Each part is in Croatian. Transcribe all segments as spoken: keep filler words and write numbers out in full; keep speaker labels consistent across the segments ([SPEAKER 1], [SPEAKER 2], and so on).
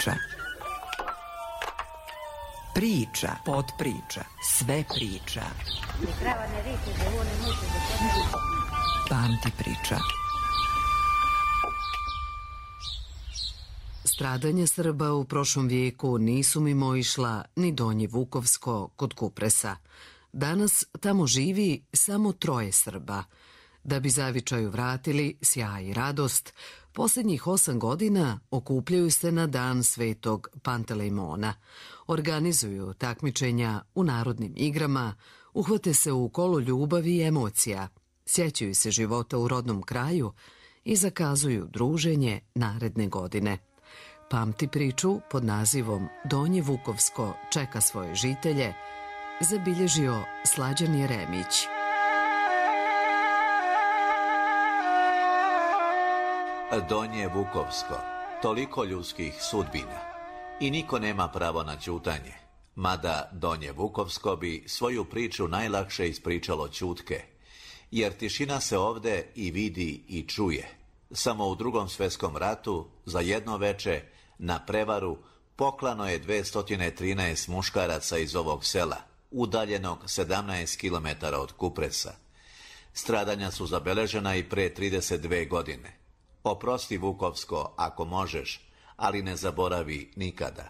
[SPEAKER 1] priča. Priča, podpriča, sve priča. Pamti priča. Stradanja Srba u prošlom vijeku nisu mimoišla ni Donje Vukovsko kod Kupresa. Danas tamo živi samo troje Srba. Da bi zavičaju vratili sjaj i radost, posljednjih osam godina okupljaju se na dan Svetog Pantelejmona. Organizuju takmičenja u narodnim igrama, uhvate se u kolo ljubavi i emocija, sjećaju se života u rodnom kraju i zakazuju druženje naredne godine. Pamti priču pod nazivom Donje Vukovsko čeka svoje žitelje zabilježio Slađan Jeremić.
[SPEAKER 2] Donje Vukovsko, toliko ljudskih sudbina i niko nema pravo na ćutanje, mada Donje Vukovsko bi svoju priču najlakše ispričalo ćutke, jer tišina se ovde i vidi i čuje. Samo u Drugom svjetskom ratu za jedno veče na prevaru poklano je dvesta trinaest muškaraca iz ovog sela, udaljenog sedamnaest kilometara od Kupresa. Stradanja su zabeležena i pre trideset dve godine. Oprosti Vukovsko ako možeš, ali ne zaboravi nikada.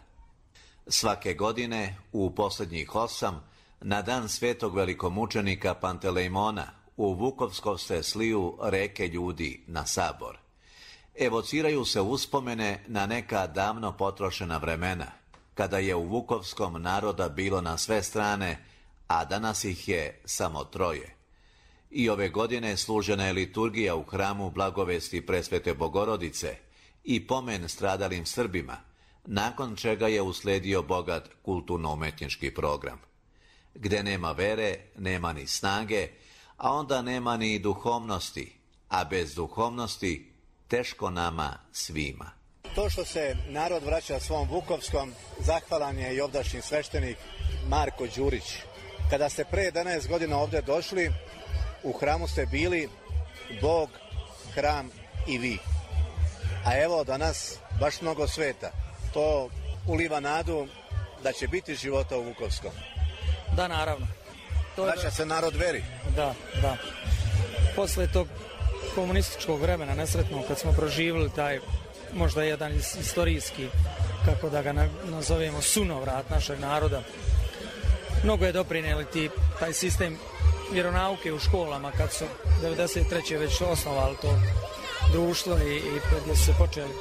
[SPEAKER 2] Svake godine, u posljednjih osam, na dan svetog velikomučenika Pantelejmona, u Vukovsko se sliju reke ljudi na sabor. Evociraju se uspomene na neka davno potrošena vremena, kada je u Vukovskom naroda bilo na sve strane, a danas ih je samo troje. I ove godine služena je liturgija u hramu Blagovesti Presvete Bogorodice i pomen stradalim Srbima, nakon čega je usledio bogat kulturno-umetnički program. Gde nema vere, nema ni snage, a onda nema ni duhovnosti, a bez duhovnosti teško nama svima.
[SPEAKER 3] To što se narod vraća svom Vukovskom, zahvalan je i ovdašnji sveštenik Marko Đurić. Kada ste pre jedanaest godina ovde došli, u hramu ste bili Bog, hram i vi. A evo danas baš mnogo sveta. To uliva nadu da će biti života u Vukovskom.
[SPEAKER 4] Da, naravno.
[SPEAKER 3] To Vraća da... se narod veri.
[SPEAKER 4] Da, da. Posle tog komunističkog vremena nesretno, kad smo proživjeli taj možda jedan istorijski, kako da ga nazovemo, sunovrat našeg naroda, mnogo je doprinijeli ti, taj sistem vjeronauke u školama kad su devedeset treće već osnovali to društvo i, i gdje su se počeli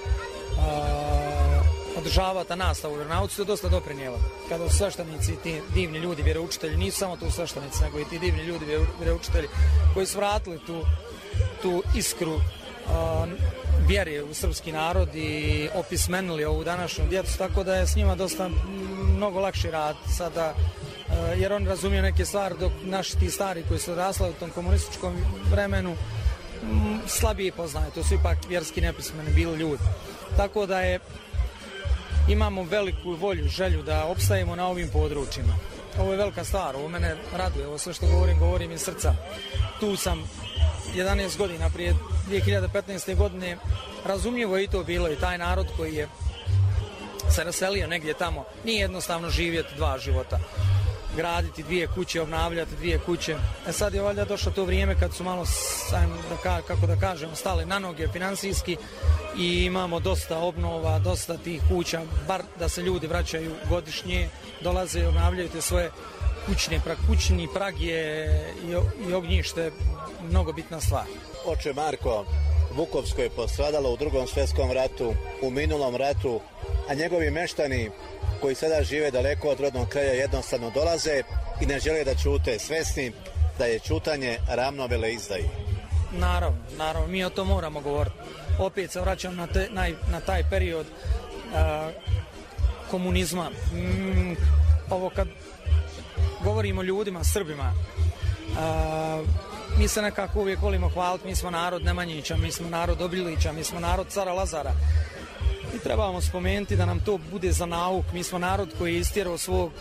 [SPEAKER 4] a, održavati nastavu u vjeronauci, to je dosta doprinijelo. Kada su sveštenici, ti divni ljudi, vjeroučitelji, nisu samo tu sveštenici, nego i ti divni ljudi, vjeroučitelji, koji su vratili tu, tu iskru a, vjere u srpski narod i opismenili ovu današnju djecu, tako da je s njima dosta mnogo lakši rad sada, jer oni razumiju neke stvari, dok naši ti stari koji su odrasli u tom komunističkom vremenu slabije poznaju, to su ipak vjerski nepismeni bili ljudi. Tako da je, imamo veliku volju, želju da opstajemo na ovim područjima. Ovo je velika stvar, ovo mene raduje, ovo sve što govorim, govorim iz srca. Tu sam jedanaest godina, prije dvije hiljade petnaeste. godine, razumljivo je i to bilo, i taj narod koji je se raselio negdje tamo, nije jednostavno živjeti dva života, graditi dvije kuće, obnavljati dvije kuće. E sad je valjda došlo to vrijeme kad su malo, da, kako da kažemo, stali na noge financijski i imamo dosta obnova, dosta tih kuća, bar da se ljudi vraćaju godišnje, dolaze i obnavljaju te svoje kućne, kućni prag je i, i ognjište mnogo bitna stvar.
[SPEAKER 3] Oče Marko, Vukovsko je postradalo u Drugom svjetskom ratu, u minulom ratu, a njegovi meštani koji sada žive daleko od rodnog kraja jednostavno dolaze i ne žele da ćute, svesni da je ćutanje ravno veleizdaji.
[SPEAKER 4] Naravno, naravno, mi o to moramo govoriti. Opet se vraćam na, te, na, na taj period a, komunizma. Mm, ovo kad govorimo o ljudima, Srbima, a, mi se nekako uvijek volimo hvaliti, mi smo narod Nemanjića, mi smo narod Obilića, mi smo narod cara Lazara. I trebamo spomenuti da nam to bude za nauk. Mi smo narod koji je istjerao svog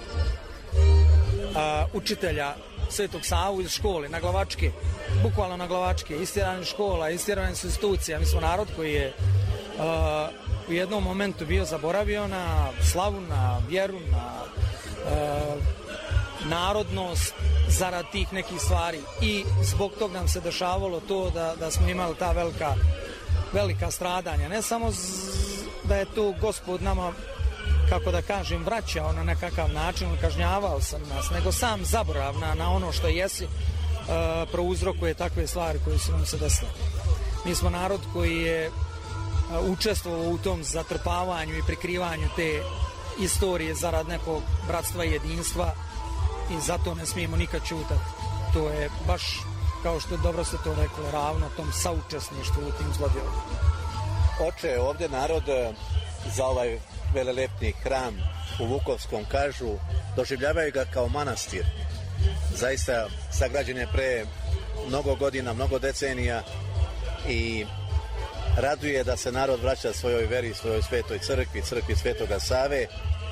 [SPEAKER 4] a, učitelja Svetog Savu iz škole, na glavačke, bukvalno na glavačke, istjerani škola, istjerani su institucija. Mi smo narod koji je a, u jednom momentu bio zaboravio na slavu, na vjeru, na e, narodnost zarad tih nekih stvari i zbog tog nam se dešavalo to da, da smo imali ta velika, velika stradanja. Ne samo z, da je to Gospod nama, kako da kažem, vraćao na nekakav način, kažnjavao sam nas, nego sam zaborav na, na ono što jesi, e, prouzrokuje takve stvari koje su nam se desile. Mi smo narod koji je e, učestvovao u tom zatrpavanju i prikrivanju te istorije zarad nekog bratstva i jedinstva i zato ne smijemo nikad čutati. To je baš, kao što dobro ste to rekli, ravno tom saučesništvu u tim zlodjelima.
[SPEAKER 3] Oče, ovdje narod za ovaj velelepni hram u Vukovskom, kažu, doživljavaju ga kao manastir. Zaista sagrađen je pre mnogo godina, mnogo decenija i raduje da se narod vraća svojoj veri, svojoj svetoj crkvi, crkvi Svetoga Save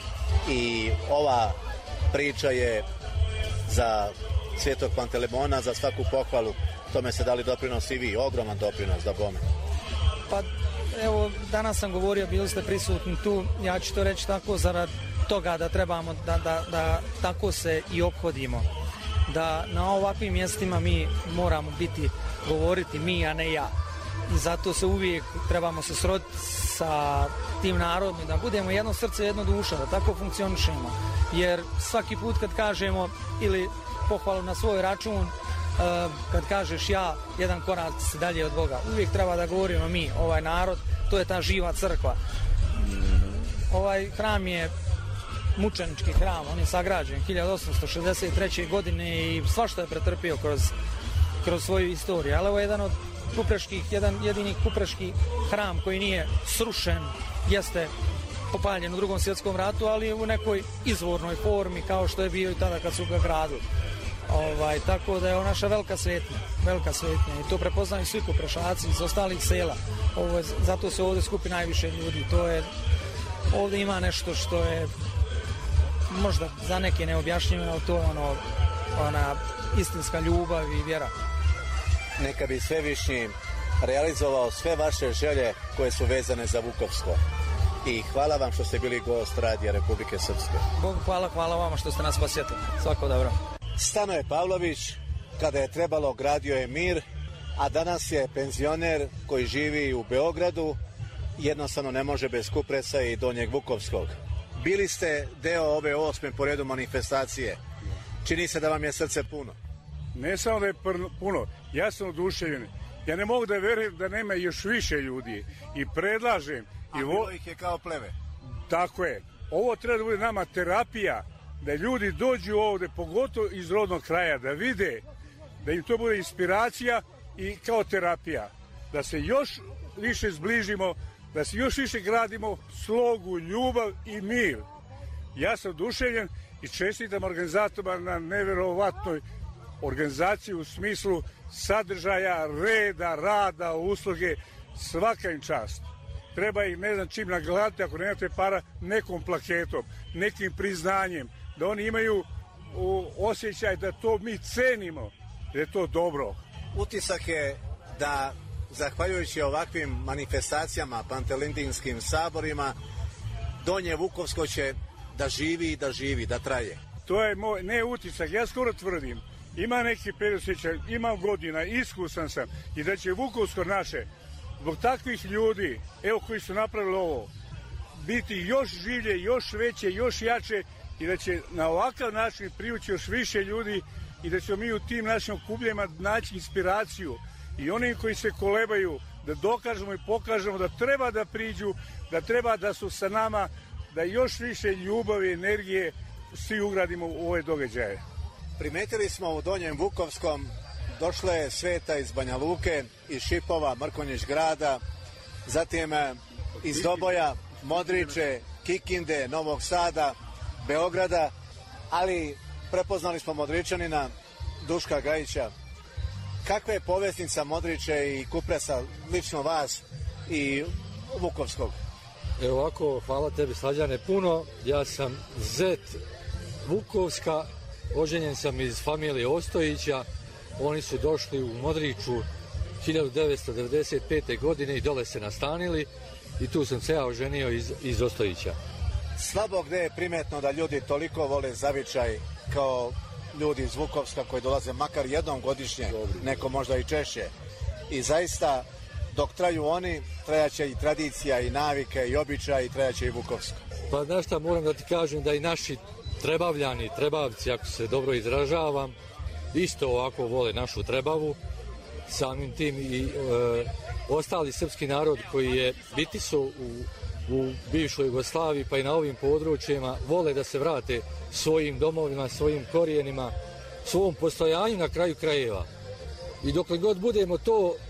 [SPEAKER 3] i ova priča je za Svetog Pantelemona, za svaku pohvalu. Tome se dali doprinos i vi, ogroman doprinos da bome.
[SPEAKER 4] Pa evo, danas sam govorio, bili ste prisutni tu, ja ću to reći tako zarad toga da trebamo da, da, da tako se i ophodimo. Da na ovakvim mjestima mi moramo biti, govoriti mi, a ne ja. I zato se uvijek trebamo se sroditi sa tim narodom i da budemo jedno srce, jedno duša, da tako funkcionišemo. Jer svaki put kad kažemo ili pohvalu na svoj račun, kad kažeš ja, jedan korak se dalje od Boga. Uvijek treba da govorimo mi, ovaj narod, to je ta živa crkva. Ovaj hram je mučenički hram, on je sagrađen hiljadu osamsto šezdeset treće. godine i svašta je pretrpio kroz, kroz svoju istoriju. Ali ovo je jedan od kupreških, jedan jedini kupreški hram koji nije srušen, jeste popaljen u Drugom svjetskom ratu, ali u nekoj izvornoj formi kao što je bio i tada kad su ga gradili. Ovaj, tako da je ovo naša velika svetnja, velika svetnja i to prepoznaju svi kuprešaci iz ostalih sela. Ovo je, zato se ovdje skupi najviše ljudi. To je, ovdje ima nešto što je možda za neke neobjašnjivo, ali to je ono, ona istinska ljubav i vjera.
[SPEAKER 3] Neka bi Svevišnji realizovao sve vaše želje koje su vezane za Vukovsko. I hvala vam što ste bili gost Radija Republike Srpske.
[SPEAKER 4] Bogu hvala, hvala vama što ste nas posjetili. Svako dobro.
[SPEAKER 3] Stanoje Pavlović, kada je trebalo, gradio je mir, a danas je penzioner koji živi u Beogradu, jednostavno ne može bez Kupresa i Donjeg Vukovskog. Bili ste deo ove osme po redu manifestacije. Čini se da vam je srce puno.
[SPEAKER 5] Ne samo da je puno, ja sam oduševljen. Ja ne mogu da verujem da nema još više ljudi i predlažem.
[SPEAKER 3] A bilo ih je kao pleve.
[SPEAKER 5] Tako je. Ovo treba da bude nama terapija, da ljudi dođu ovde, pogotovo iz rodnog kraja, da vide, da im to bude inspiracija i kao terapija. Da se još više zbližimo, da se još više gradimo slogu, ljubav i mir. Ja sam oduševljen i čestitam organizatorima na neverovatnoj organizaciji u smislu sadržaja, reda, rada, usluge, svaka im čast. Treba ih, ne znam čim nagraditi, ako nemate para, nekom plaketom, nekim priznanjem, da oni imaju osjećaj da to mi cenimo, da je to dobro.
[SPEAKER 3] Utisak je da, zahvaljujući ovakvim manifestacijama, pantelindinskim saborima, Donje Vukovsko će da živi i da živi, da traje.
[SPEAKER 5] To je moj, ne utisak, ja skoro tvrdim, ima neki predosjećaj, imam godina, iskusan sam i da će Vukovsko naše, zbog takvih ljudi, evo koji su napravili ovo, biti još življe, još veće, još jače i da će na ovakav način privući još više ljudi i da ćemo mi u tim našim okupljama naći inspiraciju i oni koji se kolebaju da dokažemo i pokažemo da treba da priđu, da treba da su sa nama, da još više ljubavi i energije svi ugradimo u ove događaje.
[SPEAKER 3] Primetili smo u Donjem Vukovskom, došla je sveta iz Banja Luke, iz Šipova, Mrkonjić grada, zatim iz Doboja, Modriče, Kikinde, Novog Sada, Beograda, ali prepoznali smo Modričanina, Duška Gajića. Kakva je poveznica Modriče i Kupresa, lično vas i Vukovskog?
[SPEAKER 6] Evo ovako, hvala tebi Slađane puno. Ja sam zet Vukovska, oženjen sam iz familije Ostojića. Oni su došli u Modriču hiljadu devetsto devedeset pete. godine i dole se nastanili i tu sam se ja oženio iz, iz Ostojića.
[SPEAKER 3] Slabo gde je primetno da ljudi toliko vole zavičaj kao ljudi iz Vukovska koji dolaze makar jednom godišnje, neko možda i češće. I zaista, dok traju oni, trajaće i tradicija, i navike, i običaj, i trajaće i Vukovsko.
[SPEAKER 6] Pa znaš šta, moram da ti kažem da i naši trebavljani, trebavci, ako se dobro izražavam, isto ovako vole našu Trebavu. Samim tim i e, ostali srpski narod koji je biti su u, u bivšoj Jugoslaviji pa i na ovim područjima vole da se vrate svojim domovima, svojim korijenima, svom postojanju na kraju krajeva. I dokle god budemo to e,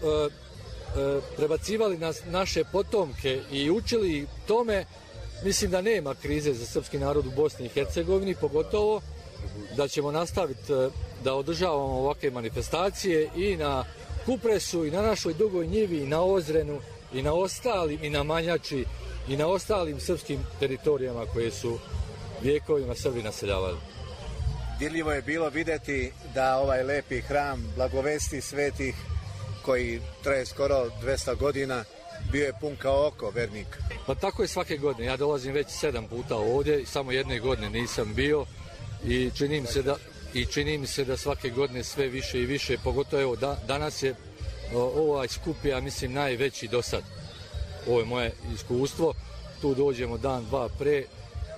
[SPEAKER 6] e, prebacivali na naše potomke i učili tome, mislim da nema krize za srpski narod u Bosni i Hercegovini, pogotovo da ćemo nastaviti da održavamo ovakve manifestacije i na Kupresu, i na našoj Dugoj Njivi, i na Ozrenu, i na ostalim, i na Manjači, i na ostalim srpskim teritorijama koje su vijekovima Srbi naseljavali.
[SPEAKER 3] Dirljivo je bilo videti da ovaj lepi hram Blagovesti svetih, koji traje skoro dvesta godina, bio je pun kao oko vernika.
[SPEAKER 6] Pa tako je svake godine. Ja dolazim već sedam puta ovdje, samo jedne godine nisam bio i čini mi se da, i čini mi se da svake godine sve više i više, pogotovo evo, da, danas je o, ovaj skup, ja mislim, najveći do sad. Ovo je moje iskustvo. Tu dođemo dan, dva pre, e,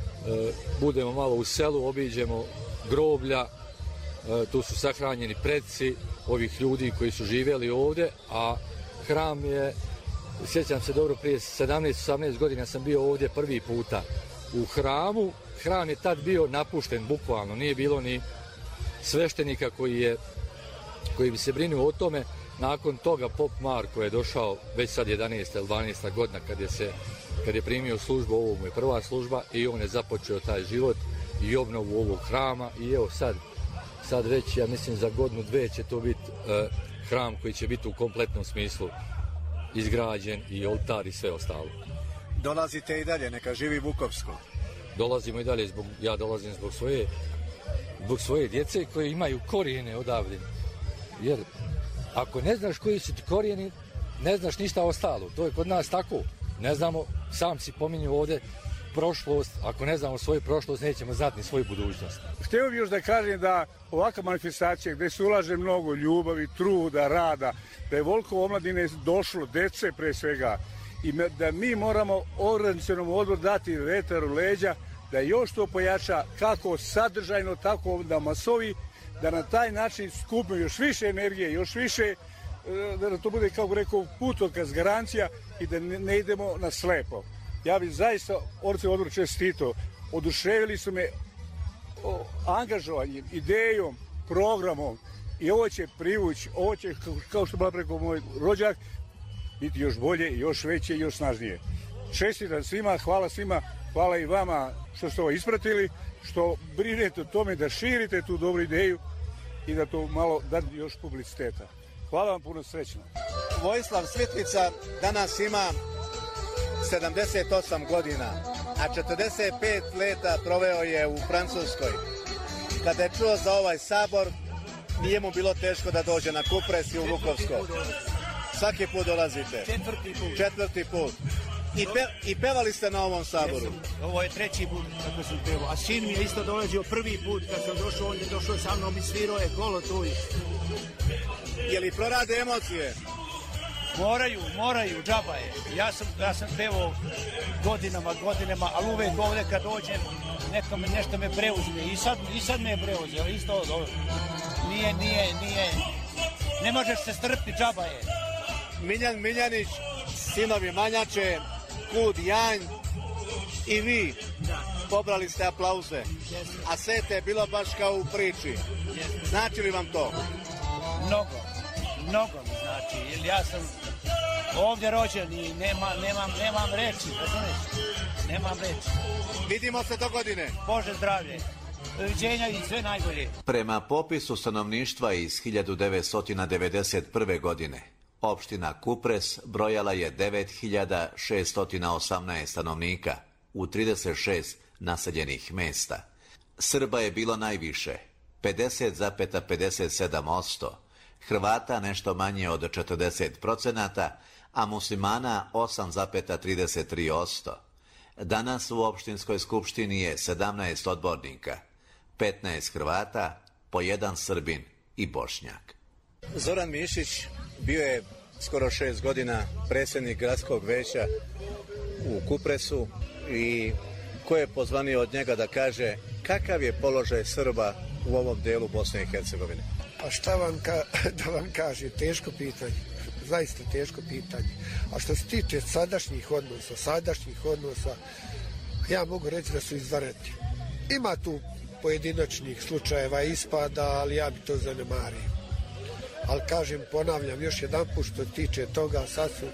[SPEAKER 6] budemo malo u selu, obiđemo groblja, e, tu su sahranjeni preci ovih ljudi koji su živjeli ovdje, a hram je, sjećam se dobro, prije sedamnaest osamnaest godina sam bio ovdje prvi puta u hramu. Hram je tad bio napušten, bukvalno, nije bilo ni sveštenika koji, je, koji bi se brinuo o tome. Nakon toga pop Marko je došao, već sad jedanaesta ili dvanaesta godina kad je, se, kad je primio službu, ovo mu je prva služba i on je započeo taj život i obnovu ovog hrama i evo sad, sad već, ja mislim, za godinu dve će to biti uh, hram koji će biti u kompletnom smislu izgrađen i oltar i sve ostalo.
[SPEAKER 3] Dolazite i dalje, neka živi Vukovsko.
[SPEAKER 6] Dolazimo i dalje, zbog, ja dolazim zbog svoje, zbog svoje djece koje imaju korijene odavde. Jer ako ne znaš koji su ti korijeni, ne znaš ništa ostalo. To je kod nas tako. Ne znamo, sam si pominju ovdje prošlost, ako ne znamo svoju prošlost, nećemo znati ni svoju budućnost.
[SPEAKER 5] Htio bih još da kažem da ovakva manifestacija gdje se ulaže mnogo ljubavi, truda, rada, da je voliko omladine došlo, dece pre svega, i da mi moramo organizacionom odboru dati vetar u leđa, da još to pojača kako sadržajno, tako da masovi, da na taj način skupimo još više energije, još više, da to bude, kako rekao, putokaz, garancija i da ne idemo na slepo. Ja bih zaista organizacionom odboru čestito, oduševili su me angažovanjem, idejom, programom i ovo će privući, ovo će, kao što bila preko moj rođak, biti još bolje, još veće i još snažnije. Čestitam svima, hvala svima, hvala i vama što ste ovo ispratili, što brinete o tome da širite tu dobru ideju i da to malo da još publiciteta. Hvala vam, puno srećno.
[SPEAKER 3] Vojislav Svitlica danas ima sedamdeset osam godina, a četrdeset pet leta proveo je u Francuskoj. Kada je čuo za ovaj sabor, nije mu bilo teško da dođe na Kupres i u Vukovsko. Svaki put dolazite.
[SPEAKER 7] Četvrti put.
[SPEAKER 3] Četvrti put. I, pe, I pevali ste na ovom saboru?
[SPEAKER 7] Jesam, ovo je treći put kako sam pevao. A sin mi je isto dolazio prvi put kad sam došao, on je došao sa mnom i svirao je kolo tu.
[SPEAKER 3] Je li prorade emocije?
[SPEAKER 7] Moraju, moraju, džaba je. Ja sam, ja sam pevao godinama, godinama, ali uvek ovdje kad dođem, neko me, nešto me preuzme. I sad, i sad me je preuzeo, isto dobro. Nije, nije, nije, ne možeš se strpiti, džaba je.
[SPEAKER 3] Miljan Miljanić, sinovi Manjače, Kud Janj i vi pobrali ste aplauze, a sete je bilo baš kao u priči. Znači li vam to?
[SPEAKER 7] Mnogo, mnogo mi znači, jer ja sam ovdje rođen i nema, nemam, nemam reći, razumiješ? Nemam reći.
[SPEAKER 3] Vidimo se do godine.
[SPEAKER 7] Bože zdravlje, doviđenja i sve najbolje.
[SPEAKER 2] Prema popisu stanovništva iz hiljadu devetsto devedeset prve. godine, opština Kupres brojala je devet hiljada šesto osamnaest stanovnika u trideset šest naseljenih mesta. Srba je bilo najviše, pedeset zarez pedeset sedam posto, Hrvata nešto manje od četrdeset procenata, a muslimana osam zarez trideset tri posto. Danas u opštinskoj skupštini je sedamnaest odbornika, petnaest Hrvata, po jedan Srbin i Bošnjak.
[SPEAKER 3] Zoran Mišić bio je skoro šest godina predsjednik gradskog veća u Kupresu i ko je pozvanio od njega da kaže kakav je položaj Srba u ovom delu Bosne i Hercegovine?
[SPEAKER 8] Pa šta vam ka, da vam kaže, teško pitanje, zaista teško pitanje. A što se tiče sadašnjih odnosa, sadašnjih odnosa, ja mogu reći da su izvanredni. Ima tu pojedinačnih slučajeva ispada, ali ja bi to zanemario. Ali kažem, ponavljam još jedan put što se tiče toga, sad su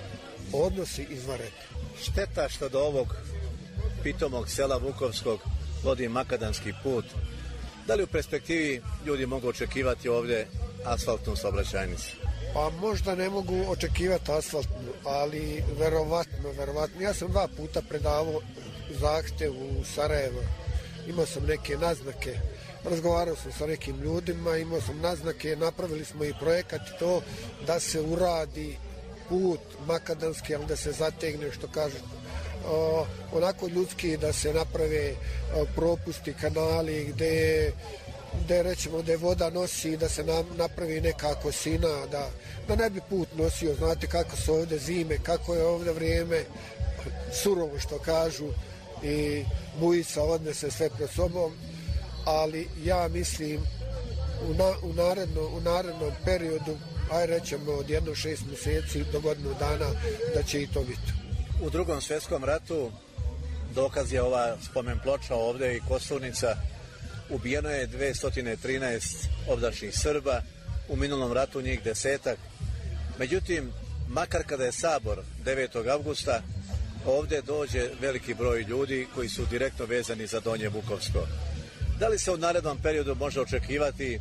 [SPEAKER 8] odnosi izvanredni.
[SPEAKER 3] Šteta što do ovog pitomog sela Vukovskog vodi makadamski put. Da li u perspektivi ljudi mogu očekivati ovdje asfaltnu saobraćajnicu?
[SPEAKER 8] Pa možda ne mogu očekivati asfaltnu, ali verovatno, verovatno. Ja sam dva puta predavao zahtev u Sarajevo. Imao sam neke naznake, razgovarao sam sa nekim ljudima, imao sam naznake, napravili smo i projekat to da se uradi put makadamski, ali da se zategne, što kažu, o, onako ljudski, da se naprave o, propusti, kanali gde, gde rećemo da je voda nosi, da se nam, napravi neka kosina, da, da ne bi put nosio, znate kako su ovdje zime, kako je ovdje vrijeme surovo, što kažu, i bujica odnese sve pred sobom, ali ja mislim u, na, u, naredno, u narednom periodu, aj rećemo od jedno šest mjeseci do godinu dana, da će i to biti.
[SPEAKER 3] U Drugom svjetskom ratu, dokaz je ova spomen ploča ovdje i kosturnica, ubijeno je dvesta trinaest ovdašnjih Srba, u minulom ratu njih desetak. Međutim, makar kada je sabor devetog avgusta, ovdje dođe veliki broj ljudi koji su direktno vezani za Donje Vukovsko. Da li se u narednom periodu može očekivati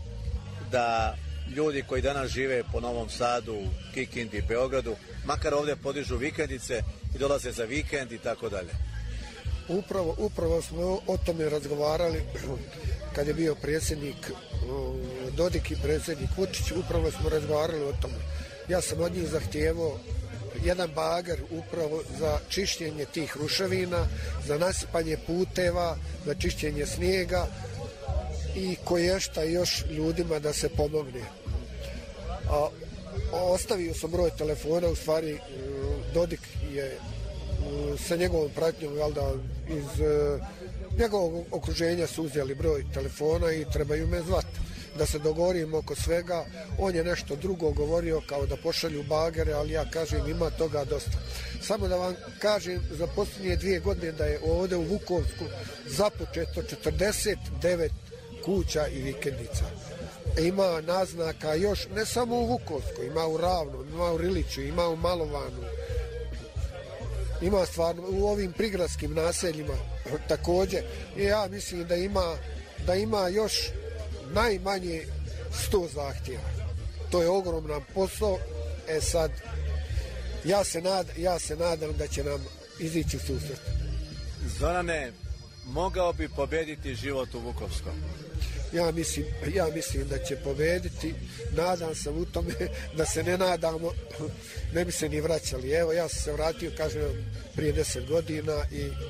[SPEAKER 3] da ljudi koji danas žive po Novom Sadu, Kikindi i Beogradu, makar ovdje podižu vikendice i dolaze za vikend i tako dalje?
[SPEAKER 8] Upravo, upravo smo o tome razgovarali kad je bio predsjednik Dodik i predsjednik Vučić, upravo smo razgovarali o tome. Ja sam od njih zahtijevao jedan bager upravo za čišćenje tih ruševina, za nasipanje puteva, za čišćenje snijega i koješta još ljudima da se pomogne. A, ostavio sam broj telefona, u stvari Dodik je sa njegovom pratnjom, da iz njegovog okruženja su uzeli broj telefona i trebaju me zvati da se dogovorimo oko svega. On je nešto drugo govorio, kao da pošalju bagere, ali ja kažem ima toga dosta. Samo da vam kažem, za posljednje dvije godine da je ovdje u Vukovsku započeto četrdeset devet kuća i vikendica. Ima naznaka još, ne samo u Vukovskoj, ima u Ravnom, ima u Riliću, ima u Malovanu, ima stvarno u ovim prigradskim naseljima također. I ja mislim da ima, da ima još najmanje sto zahtjeva. To je ogroman posao. E sad, ja se, nad, ja se nadam da će nam izići susret.
[SPEAKER 3] Zorane, mogao bi pobediti život u Vukovskom?
[SPEAKER 8] Ja mislim, ja mislim da će pobediti. Nadam se u tome, da se ne nadamo, ne bi se ni vraćali. Evo, ja sam se vratio, kažem, prije deset godina i uh,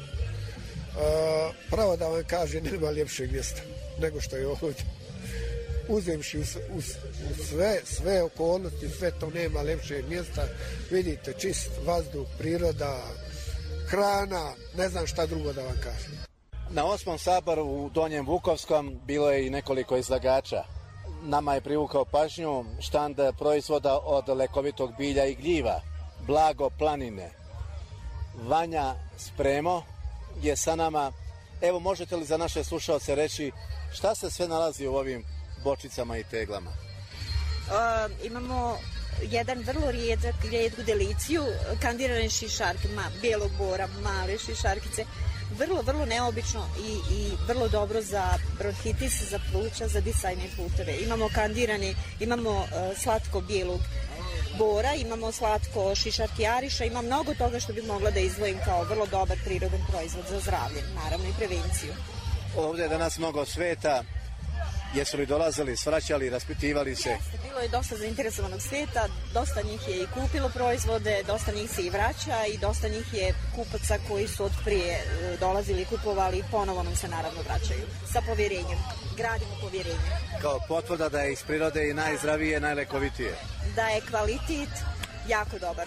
[SPEAKER 8] pravo da vam kažem, nema ljepšeg mjesta nego što je ovdje. Uzemši u, u, u sve, sve okolnosti, sve to, nema lepšeg mjesta. Vidite, čist vazduh, priroda, hrana, ne znam šta drugo da vam kažem.
[SPEAKER 3] Na osmom saboru u Donjem Vukovskom bilo je i nekoliko izlagača. Nama je privukao pažnju štand proizvoda od lekovitog bilja i gljiva, Blago planine. Vanja Spremo je sa nama. Evo, možete li za naše slušalce reći šta se sve nalazi u ovim bočicama i teglama?
[SPEAKER 9] Uh, imamo jedan vrlo rijedak, rijetku deliciju, kandirane šišarke, ma, bijelog bora, male šišarkice, vrlo, vrlo neobično i, i vrlo dobro za bronhitis, za pluća, za disajne puteve. Imamo kandirani, imamo uh, slatko bijelog bora, imamo slatko šišarki ariša, ima mnogo toga što bi mogla da izdvojim kao vrlo dobar prirodan proizvod za zdravlje, naravno i prevenciju.
[SPEAKER 3] Ovdje je danas mnogo sveta. Jesu li dolazili, svraćali, raspitivali se?
[SPEAKER 9] Jeste, bilo je dosta zainteresovanog svijeta, dosta njih je i kupilo proizvode, dosta njih se i vraća i dosta njih je kupaca koji su od prije e, dolazili, kupovali i ponovo nam se naravno vraćaju. Sa povjerenjem, gradimo povjerenje.
[SPEAKER 3] Kao potvrda da je iz prirode i najzdravije, najlekovitije.
[SPEAKER 9] Da je kvalitet jako dobar.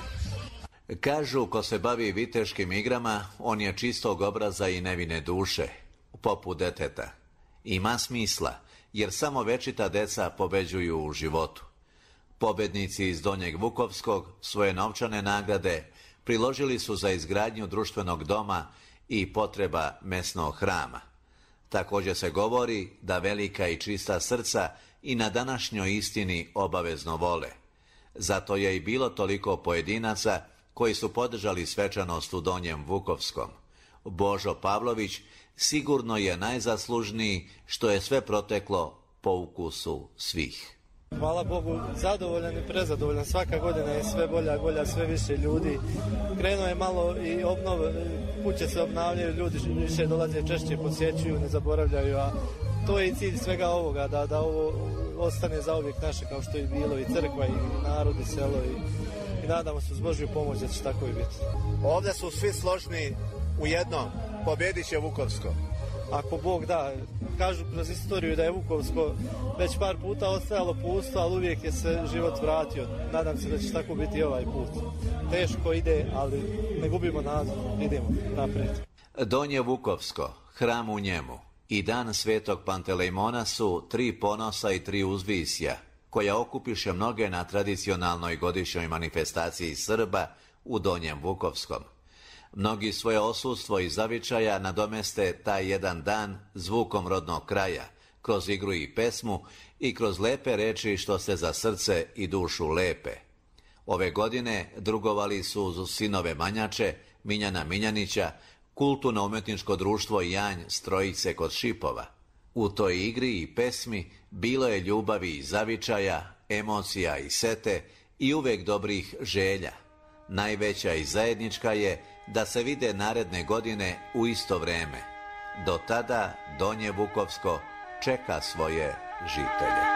[SPEAKER 2] Kažu, ko se bavi viteškim igrama, on je čistog obraza i nevine duše, poput deteta. Ima smisla, jer samo večita deca pobeđuju u životu. Pobednici iz Donjeg Vukovskog svoje novčane nagrade priložili su za izgradnju društvenog doma i potreba mesnog hrama. Također se govori da velika i čista srca i na današnjoj istini obavezno vole. Zato je i bilo toliko pojedinaca koji su podržali svečanost u Donjem Vukovskom. Božo Pavlović sigurno je najzaslužniji što je sve proteklo po ukusu svih.
[SPEAKER 10] Hvala Bogu, zadovoljan i prezadovoljan. Svaka godina je sve bolja, bolja, sve više ljudi. Krenuo je malo i obnov, kuće se obnavljaju, ljudi više dolaze, češće posjećuju, ne zaboravljaju, a to je i cilj svega ovoga, da, da ovo ostane zauvijek naše kao što je bilo i crkva i narod i selo i, i nadamo se uz Božju pomoć da će tako i biti.
[SPEAKER 3] Ovdje su svi složni u jednom, pobjedit će Vukovsko.
[SPEAKER 10] Ako Bog da, kažu kroz istoriju da je Vukovsko već par puta ostajalo pusto, ali uvijek je se život vratio. Nadam se da će tako biti i ovaj put. Teško ide, ali ne gubimo nadu, idemo naprijed.
[SPEAKER 2] Donje Vukovsko, hram u njemu i dan Svetog Pantelejmona su tri ponosa i tri uzvisja, koja okupiše mnoge na tradicionalnoj godišnjoj manifestaciji Srba u Donjem Vukovskom. Mnogi svoje osustvo i zavičaja nadomeste taj jedan dan zvukom rodnog kraja, kroz igru i pesmu i kroz lepe reči što se za srce i dušu lepe. Ove godine drugovali su uz sinove Manjače, Miljana Miljanića, kulturno-umjetničko društvo Janj Strojice kod Šipova. U toj igri i pesmi bilo je ljubavi i zavičaja, emocija i sete i uvek dobrih želja. Najveća i zajednička je da se vide naredne godine u isto vreme. Do tada Donje Vukovsko čeka svoje žitelje.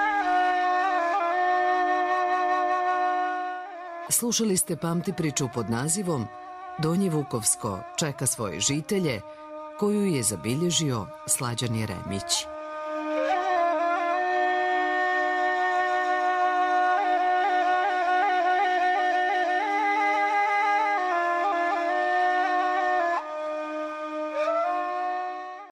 [SPEAKER 1] Slušali ste Pamti priču pod nazivom Donje Vukovsko čeka svoje žitelje, koju je zabilježio Slađan Jeremić.